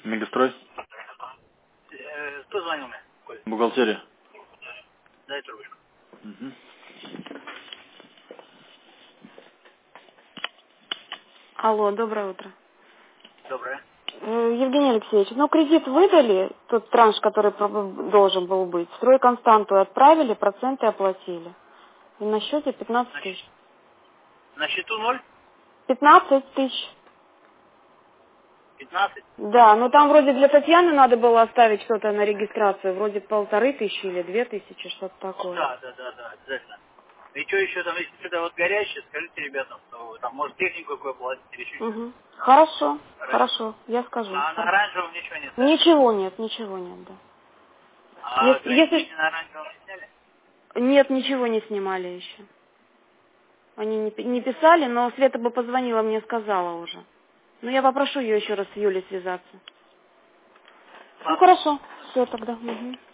Мегастрой? Кто звонил мне? Коль? Бухгалтерия. Дай трубочку. Угу. Алло, доброе утро. Доброе. Евгений Алексеевич, ну кредит выдали, тот транш, который должен был быть, стройконстанту отправили, проценты оплатили. И на счете 15 тысяч. На счету 0? 15 тысяч. 15? Да, ну там вроде для Татьяны надо было оставить что-то на регистрацию, вроде 1500 или 2000, что-то такое. Да, обязательно. И что еще там, если что-то вот горящее, скажите ребятам, что там может технику какую платить или еще что-то. Угу. Хорошо, хорошо, я скажу. А на оранжевом ничего нет, да? Ничего нет, да. А Если... на оранжевом не сняли? Нет, ничего не снимали еще. Они не писали, но Света бы позвонила, мне сказала уже. Ну, я попрошу ее еще раз с Юлей связаться. Ну, Ладно. хорошо, все тогда. Угу.